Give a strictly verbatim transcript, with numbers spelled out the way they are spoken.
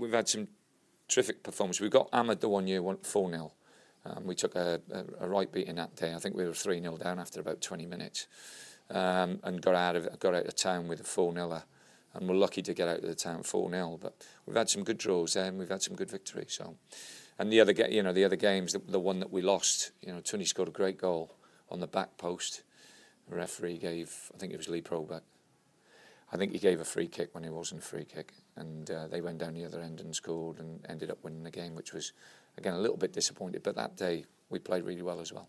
we've had some terrific performance. We got hammered the one year, four nil. Um, we took a, a, a right beating that day. I think we were three nil down after about twenty minutes, um, and got out of got out of town with a four niler, and we're lucky to get out of the town four nil. But we've had some good draws there, and we've had some good victories. So, and the other ga- you know the other games, the, the one that we lost, you know, Tunney scored a great goal on the back post. The referee gave, I think it was Lee Proback, I think he gave a free kick when it wasn't a free kick, and uh, they went down the other end and scored and ended up winning the game, which was, again, a little bit disappointed. But that day we played really well as well.